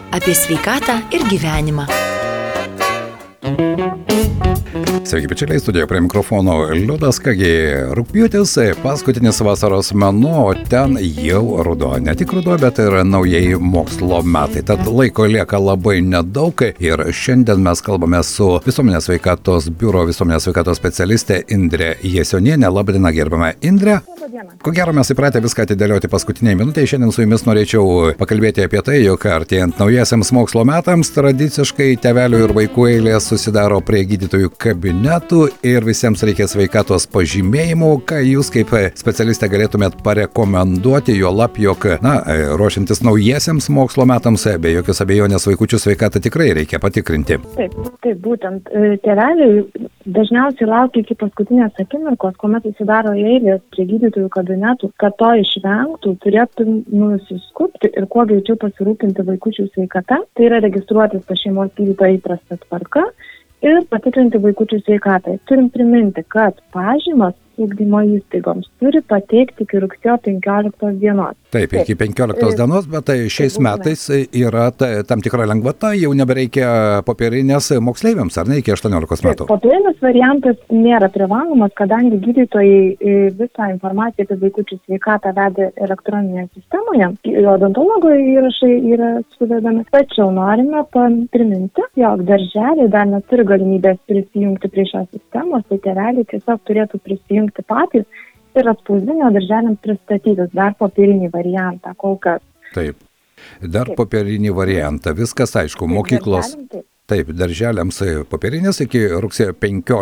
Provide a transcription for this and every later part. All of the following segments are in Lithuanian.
apie sveikatą ir gyvenimą. Sveiki, bičiuliai, studijoje prie mikrofono Liudas. Kągi, rugpjūtis, paskutinis vasaros mėnuo, ten jau ruduo. Ne tik ruduo, bet ir naujieji mokslo metai. Tad laiko lieka labai nedaug ir šiandien mes kalbame su Visuomenės sveikatos biuro visuomenės sveikatos specialiste Indre Jasioniene. Labadiena, gerbama Indre. Ko gero mes įpratę viską atidėlioti paskutiniai minutė. Šiandien su jumis norėčiau pakalbėti apie tai, jog artėjant naujiesiams mokslo metams tradiciškai tėvelių ir vaikų eilės susidaro prie gydytojų kabinetų ir visiems reikia sveikatos pažymėjimų. Ką jūs kaip specialistė galėtumėt parekomenduoti, juolab, jog, ruošiantis naujiesiams mokslo metams, be jokios abejonės vaikučių sveikatą tikrai reikia patikrinti. Taip, būtent tėveliai dažniausiai laukia iki paskutinės akimirkos, kuomet susidaro eilės prie gydytojų kabinetų, kad to išvengtų, turėtų nusiskubti ir kuo greičiau pasirūpinti vaikučių sveikata. Tai yra registruotis pas šeimos gydytoją įprasta tvarka ir patikrinti vaikučių sveikatą. Turim priminti, kad pažymas ugdymo įstaigoms turi pateikti iki rugsėjo 15 dienos. Taip, iki 15 dienos, bet šiais metais yra tam tikra lengvata, jau nebereikia popierinės moksleiviams, ar ne, iki 18 metų? Popierinis variantas nėra privalomas, kadangi gydytojai visą informaciją apie vaikučių sveikatą vedė elektroninėje sistemoje, odontologo įrašai yra suvedami. Tačiau norime priminti, jog darželiai dar neturi galimybės prisijungti prie šios sistemos, tai tėveliai tiesiog turėtų prisijungti patys ir atspausdinę darželiams pristatytis dar popierinį variantą kol kas. Taip, dar popierinį variantą, viskas aišku, mokyklos. Taip, darželiams popierinės iki rugsėjo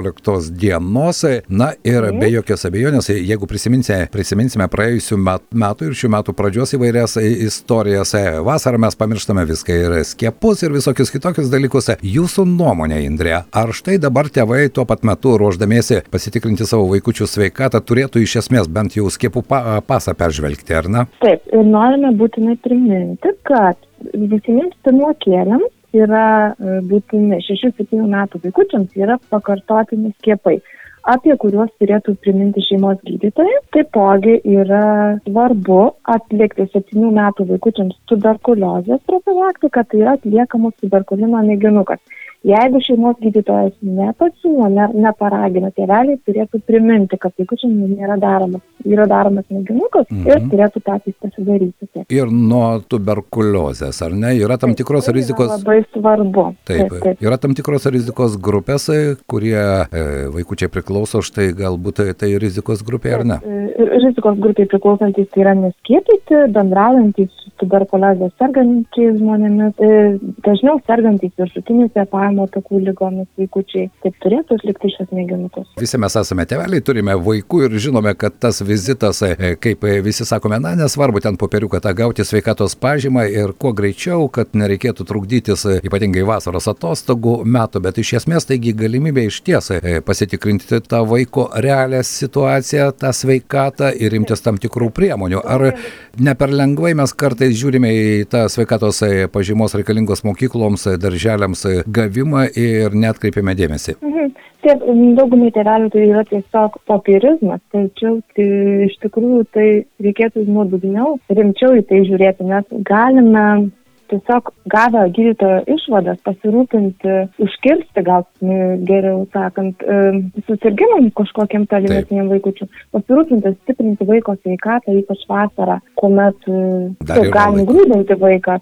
15 dienos. Na ir be jokios abejonės, jeigu prisiminsime praėjusių metų ir šių metų pradžios įvairias istorijas, vasarą mes pamirštame viską ir skiepus ir visokius kitokius dalykus. Jūsų nuomonė, Indre, ar štai dabar tėvai tuo pat metu ruošdamiesi pasitikrinti savo vaikučių sveikatą turėtų iš esmės bent jau skiepų pasą peržvelgti, ar ne? Taip, ir norime būtinai priminti, kad visiems pirmokėliams yra būtini 6-7 metų vaikučiams yra pakartotini skiepai, apie kuriuos turėtų priminti šeimos gydytojai. Taipogi yra svarbu atlikti 7 metų vaikučiams tuberkuliozės profilaktiką, tai yra atliekamas tuberkulino mėginukas. Jeigu šeimos gydytojas nepasiūlo, neparagina, tėveliai turėtų priminti, kad vaikučiams yra daromas mėginukas ir turėtų patys pasidaryti. Ir nuo tuberkuliozės, ar ne? Yra tam tikros rizikos... Labai svarbu. Taip. Yra tam tikros rizikos grupės, kurie vaikučiai priklauso, štai galbūt tai rizikos grupė, ar ne? Rizikos grupiai priklausantys tai yra neskiepyti, bendraujantys su tuberkuliozės sergančiais žmonėmis, dažniau sergantys viršutiniais kvėpavimo takų ligomis vaikučiai. Taip turėtų atlikti šios mėginukus. Visi mes esame tėveliai, turime vaikų ir žinome, kad tas vizitas, kaip visi sakome, nesvarbu ten popieriuką tą gauti sveikatos pažymą ir kuo greičiau, kad nereikėtų trukdytis ypatingai vasaros atostogų metų, bet iš esmės taigi galimybė išties pasitikrinti tą vaiko realią situaciją, tą sveikatą ir imtis tam tikrų priemonių. Ar ne per lengvai mes kartais žiūrime į tą sveikatos pažymos reikalingos mokykloms, darželiams gavimą ir neatkreipiame dėmesį? Taip, daugumai tėvelių tai yra tiesiog popierizmas, tačiau iš tikrųjų tai reikėtų nuodugniau, rimčiau į tai žiūrėti, nes galime tiesiog gavę gydytojo išvadas pasirūpinti, užkirsti, gal geriau sakant, susirgimam kažkokiam tolimesniam vaikučiu, pasirūpinti, stiprinti vaiko sveikatą, ypač vasarą, kuomet galim grūdinti vaiką,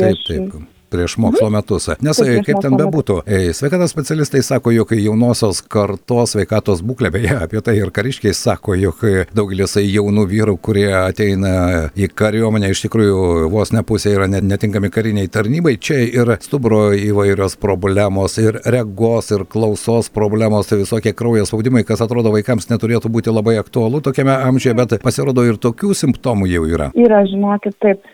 prieš mokslo metus. Nes kaip ten bebūtų, sveikatos specialistai sako, jog jaunosios kartos sveikatos būklė, beje, apie tai ir kariškiai sako, jog daugelis jaunų vyrų, kurie ateina į kariuomenę, iš tikrųjų vos ne pusė yra netinkami kariniai tarnybai. Čia ir stuburo įvairios problemos, ir regos, ir klausos problemos, tai visokie kraujo spaudimai, kas atrodo vaikams neturėtų būti labai aktualu tokiame amžiuje, bet pasirodo ir tokių simptomų jau yra. Yra, žinokit, taip.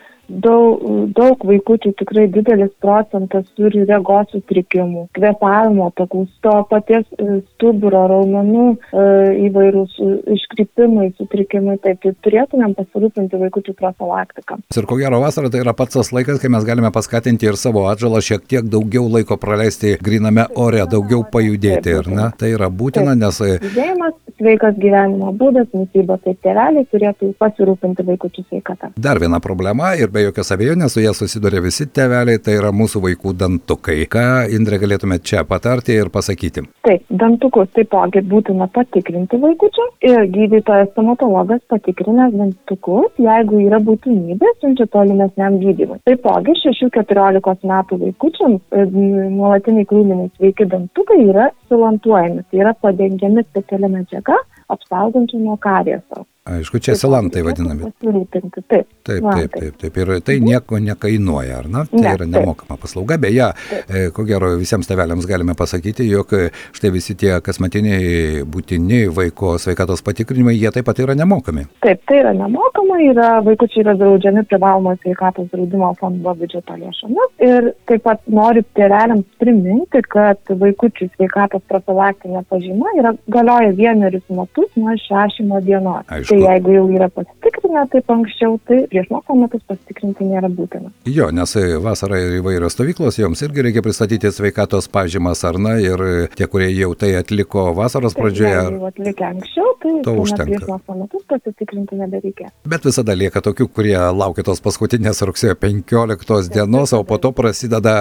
Daug vaikučių, tikrai didelis procentas turi regos sutrikimų, kvėpavimo takų, to paties stuburo, raumenų įvairūs iškrypimai, sutrikimai, taip turėtumėm pasirūpinti vaikučių profilaktiką. Ir ko gero vasara tai yra pats tas laikas, kai mes galime paskatinti ir savo atžalą šiek tiek daugiau laiko praleisti gryname ore, daugiau pajudėti, ar ne? Tai yra būtina, nes... Judėjimas sveikas gyvenimo būdas, mityba, tai tėveliai turėtų pasirūpinti vaikučių sveikatą. Dar viena problema ir be jokios abejonės su ją susiduria visi tėveliai, tai yra mūsų vaikų dantukai. Ką, Indrė, galėtumėte čia patarti ir pasakyti? Taip, dantukus taipogi būtina patikrinti vaikučių ir gydytojas stomatologas patikrinęs dantukus, jeigu yra būtinybė, siunčia tolimesniam gydymui. Taipogi 6-14 metų vaikučiams nuolatiniai krūminiai sveiki dantukai yra silantuojami, tai yra padengiami specialia medžiaga, apsaugančių nuo karieso. Aišku, čia silantai vadinami. Pasirūpinti, Taip. Ir tai nieko nekainuoja, ar ne? Tai yra nemokama paslauga. Beje, ko gero visiems tėveliams galime pasakyti, jog štai visi tie kasmetiniai būtini vaiko sveikatos patikrinimai, jie taip pat yra nemokami. Taip, tai yra nemokama, vaikučiai yra draudžiami privalomo sveikatos draudimo fondo biudžeto lėšomis ir taip pat noriu tėveliams priminti, kad vaikučių sveikatos profilaktinė pažyma galioja 1 metus nuo išrašymo dienos. Aišku. Tai jeigu jau yra pasitikrinę taip anksčiau, tai prieš mokslo metus pasitikrinti nėra būtina. Jo, nes vasarą įvairios stovyklos, joms irgi reikia pristatyti sveikatos pažymas, ar ne, ir tie, kurie jau tai atliko vasaros pradžioje. Jeigu jau atlikę anksčiau, tai užtenka. Prieš mokslo metus pasitikrinti nebereikia. Bet visada lieka tokių, kurie laukia tos paskutinės rugsėjo 15 dienos, o po to prasideda...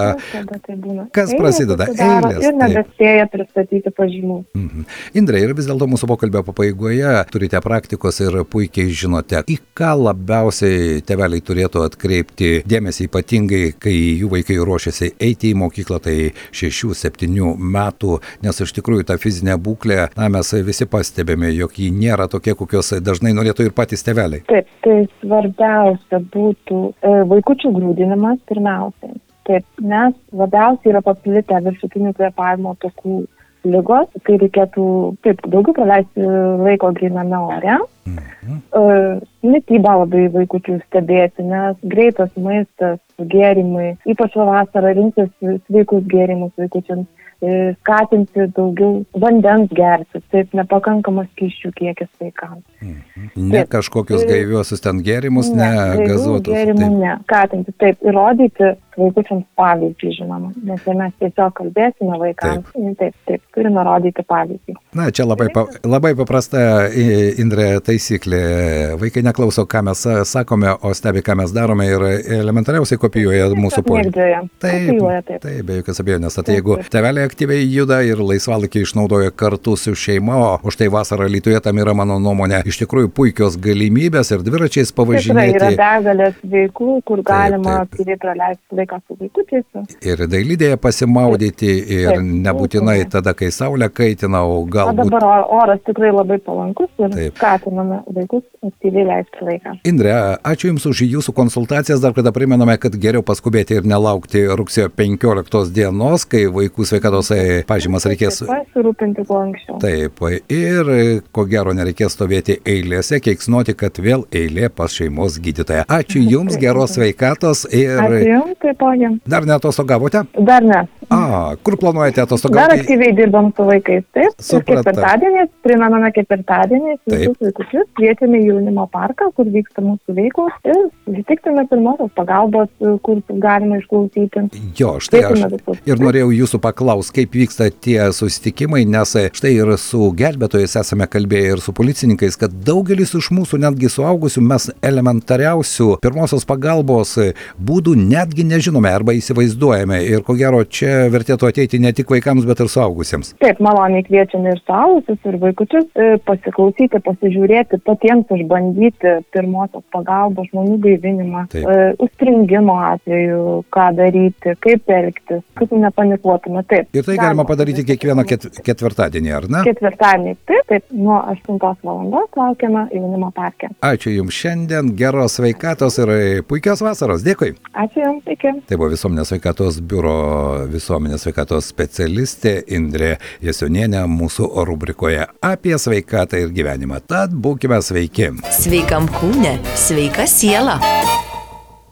Kas prasideda? Eilės. Ir nebespėja pristatyti pažymų. Indrė, ir vis dėlto mūsų pokalbio pabaigoje turite praktikos ir puikiai žinote, į ką labiausiai tėveliai turėtų atkreipti dėmesį, ypatingai, kai jų vaikai ruošiasi eiti į mokyklą, tai 6-7 metų, nes iš tikrųjų ta fizinė būklė, mes visi pastebėme, jog ji nėra tokia, kokios dažnai norėtų ir patys tėveliai. Taip, tai svarbiausia būtų vaikučių grūdinimas pirmiausiai. Taip, nes labiausiai yra paplitę viršutinių kvėpavimo takų ligos, kai reikėtų daugiau praleisti laiko gryname ore. Mityba labai vaikučių stebėti, nes greitas maistas, gėrimai, ypač vasarą rinktis sveikus gėrimus vaikučiams, skatinti daugiau vandens gerti, taip nepakankamas skysčių kiekis vaikams. Ne kažkokius gaiviuosius ten gėrimus, ne gazuotus. Gėrimų ne, skatinti, taip, įrodyti vaikučiams pavyzdžiui, žinoma, nes mes tiesiog kalbėsime vaikams, taip, turime rodyti pavyzdį. Na, čia labai paprasta, Indrė, taisyklė. Vaikai neklauso, ką mes sakome, o stebi, ką mes darome ir elementariausiai kopijuoja mūsų poelgį. Taip, be jokios abejonės. Tai jeigu tėveliai aktyviai juda ir laisvalaikį išnaudoja kartu su šeima, o štai vasarą Alytuje tam yra, mano nuomonė, iš tikrųjų puikios galimybės ir dviračiais pavažinėti. Tikrai yra begalės veiklų, kur galima aktyviai praleisti laiką su vaikučiais. Ir dailidėje pasimaudyti ir nebūtinai tada, kai saulė kaitina, o galbūt... O dabar oras tikrai labai palankus ir skatiname vaikus aktyviai leisti laiką. Indrė, ačiū Jums už Jūsų konsultacijas. Dar kada primename, kad geriau paskubėti ir nelaukti rugsėjo 15 dienos, kai vaikų sveikatos pažymas reikės pasirūpinti kuo anksčiau. Taip, ir ko gero nereikės stovėti eilėse, keiksnuoti, kad vėl eilė pas šeimos gydytoją. Ačiū Jums, geros sveikatos ir... Ačiū Jums, taipogi. Dar neatostogavote? Dar ne. Kur planuojate atostogauti? Dar aktyviai dirbam su vaikais, taip. Ketvirtadieniais, primename ketvirtadieniais, visus vaikučius kvietėme į jaunimo parką, kur vyksta mūsų veiklos ir susitiksime pirmosios pagalbos, kur galima išklausyti. Jo, štai aš ir norėjau Jūsų paklausti, kaip vyksta tie susitikimai, nes štai ir su gelbėtojais esame kalbėję ir su policininkais, kad daugelis iš mūsų, netgi suaugusių, mes elementariausių pirmosios pagalbos būdų netgi nežinome arba įsivaizduojame ir ko gero čia vertėtų ateiti ne tik vaikams, bet ir suaugusiems. Taip, maloniai kviečiame ir suaugusius, ir vaikučius pasiklausyti, pasižiūrėti, patiems išbandyti pirmosios pagalbos, žmonių gaivinimą, užstringimo atveju, ką daryti, kaip elgtis, kaip nepanikuotume. Taip. Ir tai galima padaryti kiekvieną ketvirtadienį, ar ne? Ketvirtadienį, taip, nuo 8 valandos laukiame jaunimo parke. Ačiū Jums šiandien, geros sveikatos ir puikios vasaros. Dėkui. Ačiū Jums, iki. Tai buvo Visuomenės sveikatos biuro visuomenės sveikatos specialistė Indrė Jasionienė mūsų rubrikoje apie sveikatą ir gyvenimą. Tad būkime sveiki. Sveikam kūne, sveika siela.